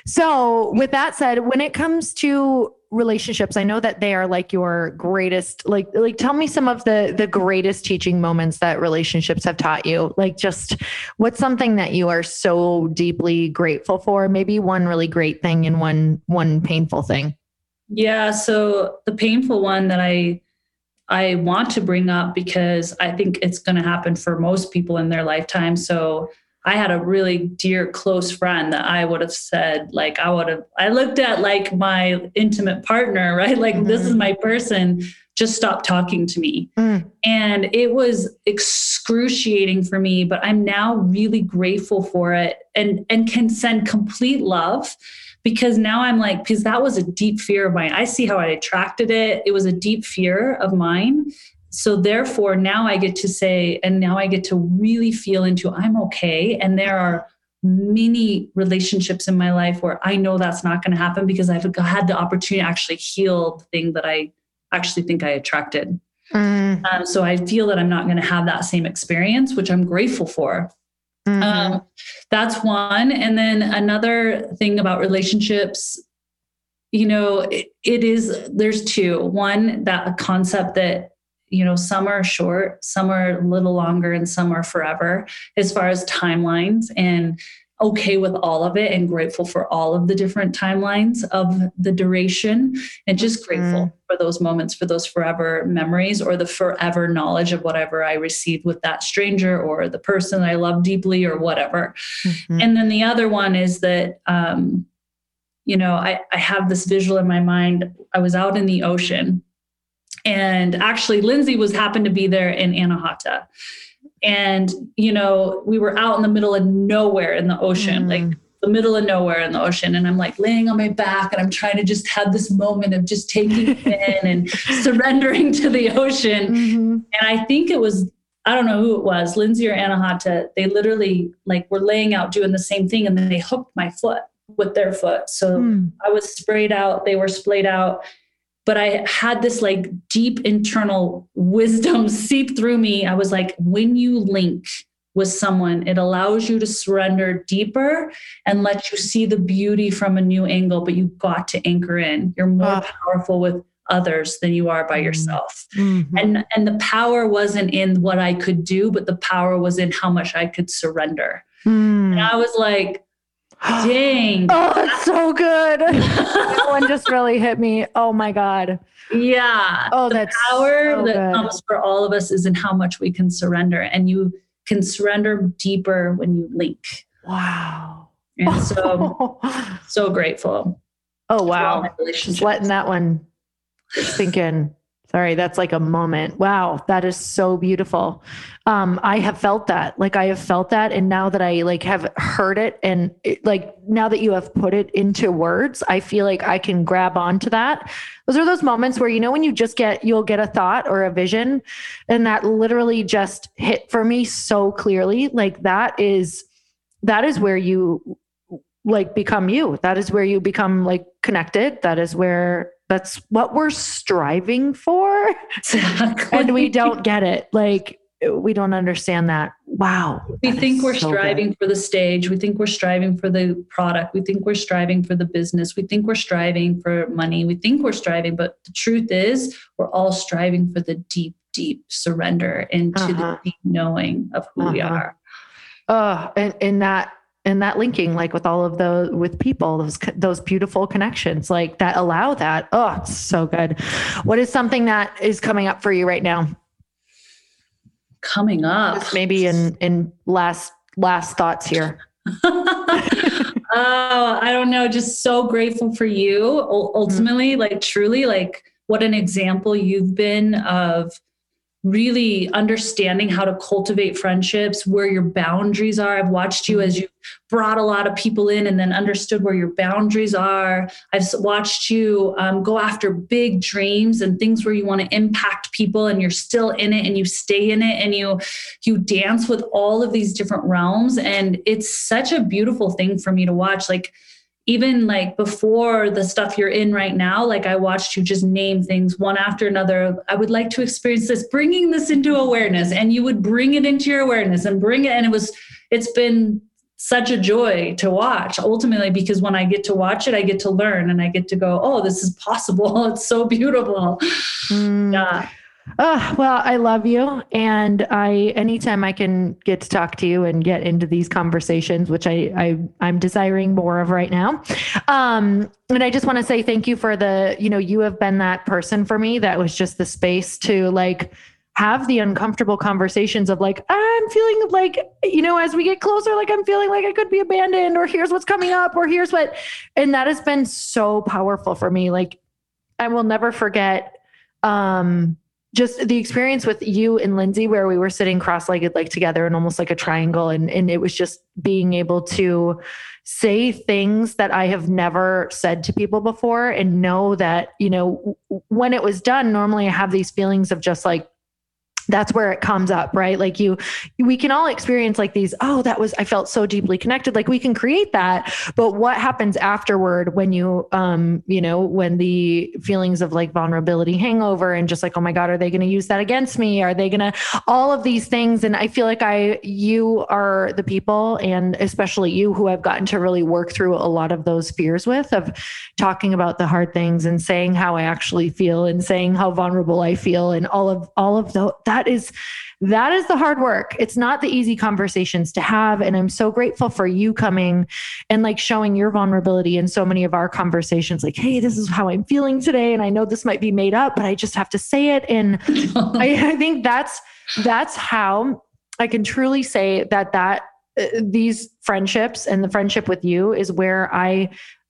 so with that said, when it comes to relationships, I know that they are like your greatest, like, like tell me some of the, the greatest teaching moments that relationships have taught you. Like just what's something that you are so deeply grateful for? Maybe one really great thing and one, one painful thing. Yeah. So the painful one that I, I want to bring up because I think it's going to happen for most people in their lifetime. So I had a really dear, close friend that I would have said, like, I would have, I looked at like my intimate partner, right? Like, mm-hmm. This is my person, just stop talking to me. Mm. And it was excruciating for me, but I'm now really grateful for it and, and can send complete love. Because now I'm like, because that was a deep fear of mine. I see how I attracted it. It was a deep fear of mine. So therefore, now I get to say, and now I get to really feel into I'm okay. And there are many relationships in my life where I know that's not going to happen because I've had the opportunity to actually heal the thing that I actually think I attracted. Mm. Um, so I feel that I'm not going to have that same experience, which I'm grateful for. Mm-hmm. Um, that's one. And then another thing about relationships, you know, it, it is, there's two. One, that concept that, you know, some are short, some are a little longer, and some are forever as far as timelines, and okay with all of it and grateful for all of the different timelines of the duration, and just grateful mm. for those moments, for those forever memories, or the forever knowledge of whatever I received with that stranger or the person I love deeply or whatever. Mm-hmm. And then the other one is that, um, you know, I, I have this visual in my mind. I was out in the ocean, and actually Lindsay was happened to be there in Anahata. And, you know, we were out in the middle of nowhere in the ocean, mm. like the middle of nowhere in the ocean. And I'm like laying on my back and I'm trying to just have this moment of just taking it in and surrendering to the ocean. Mm-hmm. And I think it was, I don't know who it was, Lindsay or Anahata. They literally like were laying out doing the same thing. And then they hooked my foot with their foot. So mm. I was sprayed out. They were splayed out. But I had this like deep internal wisdom seep through me. I was like, when you link with someone, it allows you to surrender deeper and let you see the beauty from a new angle, but you've got to anchor in. You're more oh. powerful with others than you are by yourself. Mm-hmm. And, and the power wasn't in what I could do, but the power was in how much I could surrender. Mm. And I was like, dang. Oh, it's so good. That one just really hit me. Oh my God. Yeah. Oh, the that's power so that good. comes for all of us is in how much we can surrender, and you can surrender deeper when you link. Wow. And so, so grateful. Oh, wow. Just letting that one sink in. Sorry, that's like a moment. Wow, that is so beautiful. Um, I have felt that, like I have felt that. And now that I like have heard it and it, like now that you have put it into words, I feel like I can grab onto that. Those are those moments where, you know, when you just get, you'll get a thought or a vision, and that literally just hit for me so clearly. Like that is, that is where you like become you. That is where you become like connected. That is where That's what we're striving for. Exactly. And we don't get it. Like, we don't understand that. Wow. We that think we're so striving good. for the stage. We think we're striving for the product. We think we're striving for the business. We think we're striving for money. We think we're striving, but the truth is we're all striving for the deep, deep surrender into uh-huh. the deep knowing of who uh-huh. we are. Oh, and, and that, and that linking, like with all of those, with people, those, those beautiful connections, like that allow that. Oh, it's so good. What is something that is coming up for you right now? Coming up? Just maybe in, in last, last thoughts here. Oh, I don't know. Just so grateful for you. Ultimately, mm-hmm. like truly, like what an example you've been of really understanding how to cultivate friendships, where your boundaries are. I've watched you as you brought a lot of people in and then understood where your boundaries are. I've watched you um, go after big dreams and things where you want to impact people and you're still in it and you stay in it and you, you dance with all of these different realms. And it's such a beautiful thing for me to watch. Like, even like before the stuff you're in right now, like I watched you just name things one after another. I would like to experience this, bringing this into awareness, and you would bring it into your awareness and bring it. And it was, it's been such a joy to watch ultimately, because when I get to watch it, I get to learn and I get to go, oh, this is possible. It's so beautiful. Mm. Yeah. Oh, well, I love you. And I, anytime I can get to talk to you and get into these conversations, which I, I I'm desiring more of right now. Um, and I just want to say thank you for the, you know, you have been that person for me that was just the space to like have the uncomfortable conversations of like, I'm feeling like, you know, as we get closer, like I'm feeling like I could be abandoned, or here's what's coming up, or here's what, and that has been so powerful for me. Like I will never forget, um, just the experience with you and Lindsay, where we were sitting cross-legged, like together and almost like a triangle. And, and it was just being able to say things that I have never said to people before, and know that, you know, when it was done, normally I have these feelings of just like, that's where it comes up, right? Like you, we can all experience like these, oh, that was, I felt so deeply connected. Like we can create that, but what happens afterward when you, um, you know, when the feelings of like vulnerability hang over and just like, oh my God, are they going to use that against me? Are they going to, all of these things. And I feel like I, you are the people, and especially you, who I've gotten to really work through a lot of those fears with, of talking about the hard things and saying how I actually feel and saying how vulnerable I feel, and all of, all of the, that That is, that is the hard work. It's not the easy conversations to have. And I'm so grateful for you coming and like showing your vulnerability in so many of our conversations. Like, hey, this is how I'm feeling today. And I know this might be made up, but I just have to say it. And I, I think that's, that's how I can truly say that, that uh, these friendships and the friendship with you is where I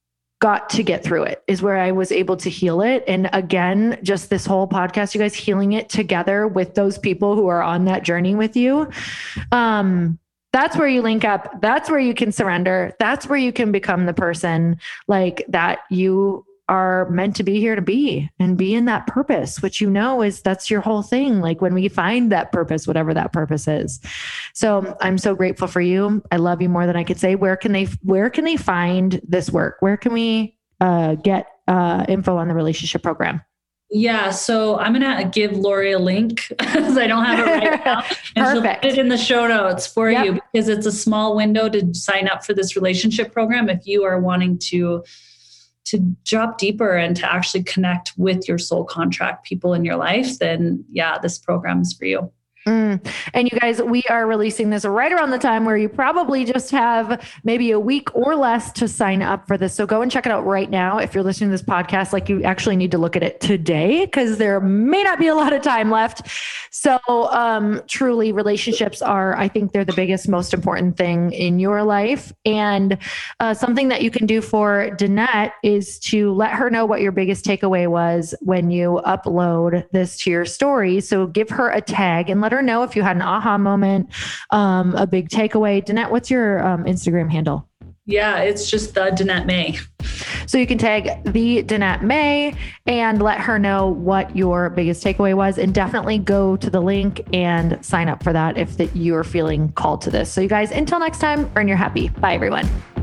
got to get through it, is where I was able to heal it. And again, just this whole podcast, you guys healing it together with those people who are on that journey with you. Um, that's where you link up. That's where you can surrender. That's where you can become the person like that you are meant to be here to be, and be in that purpose, which, you know, is that's your whole thing. Like when we find that purpose, whatever that purpose is. So I'm so grateful for you. I love you more than I could say. Where can they, where can they find this work? Where can we uh, get uh, info on the relationship program? Yeah. So I'm going to give Lori a link because I don't have it right now. And she'll put it in the show notes for yep. you, because it's a small window to sign up for this relationship program. If you are wanting to to drop deeper and to actually connect with your soul contract people in your life, then yeah, this program is for you. Mm. And you guys, we are releasing this right around the time where you probably just have maybe a week or less to sign up for this. So go and check it out right now. If you're listening to this podcast, like you actually need to look at it today, because there may not be a lot of time left. So um, truly, relationships are, I think they're the biggest, most important thing in your life. And uh, something that you can do for Danette is to let her know what your biggest takeaway was when you upload this to your story. So give her a tag and let her know if you had an aha moment, um, a big takeaway. Danette, what's your um, Instagram handle? Yeah, it's just the Danette May. So you can tag the Danette May and let her know what your biggest takeaway was, and definitely go to the link and sign up for that if that you're feeling called to this. So you guys, until next time, earn your happy. Bye, everyone.